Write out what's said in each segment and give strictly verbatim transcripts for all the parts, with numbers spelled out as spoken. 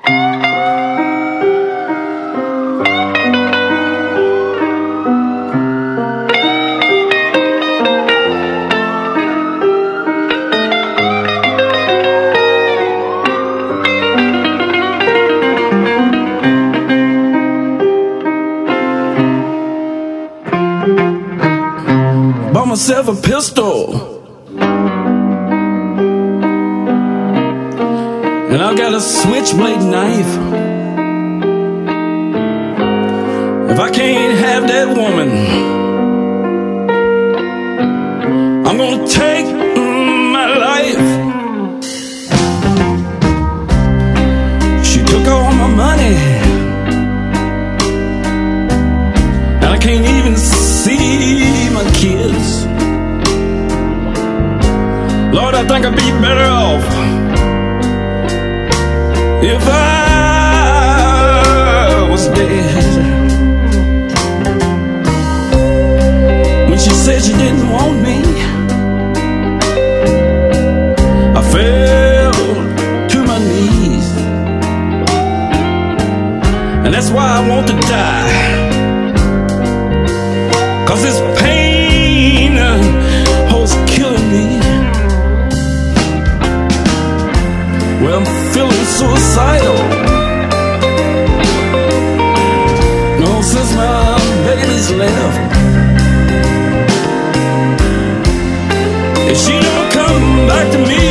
Bought myself a pistol, and I've got a switchblade knife. If I can't have that woman, I'm gonna take my life. She took all my money, and I can't even see my kids. Lord, I think I'd be better off if I was dead. When she said she didn't want me, I fell to my knees. And that's why I want to die, 'cause this pain uh, was killing me. Well, I'm feeling suicidal. No, since my baby's left. If she don't come back to me,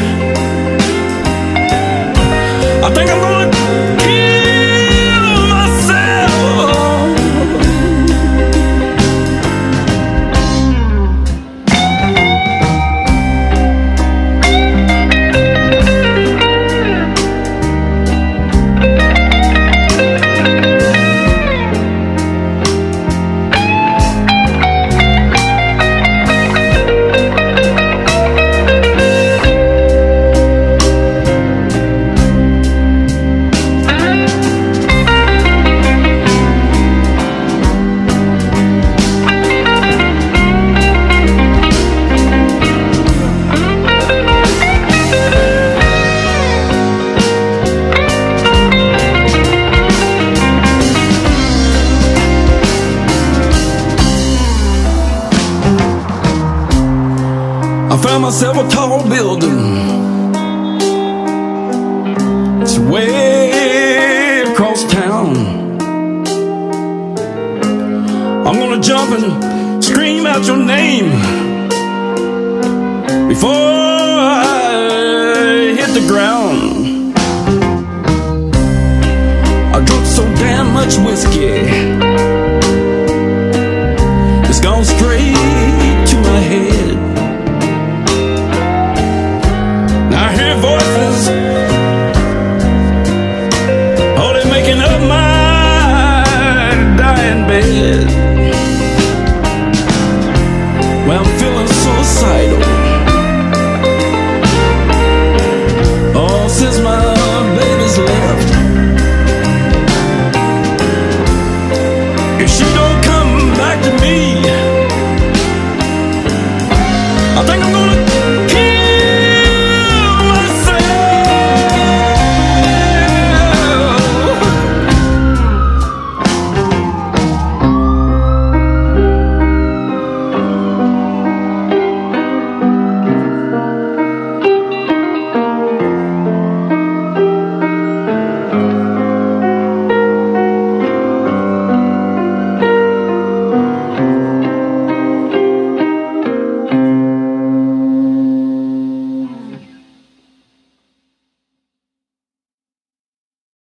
I think I'm gonna kill myself. I found myself a tall building. It's way across town. I'm gonna jump and scream out your name before I hit the ground. I drunk so damn much whiskey,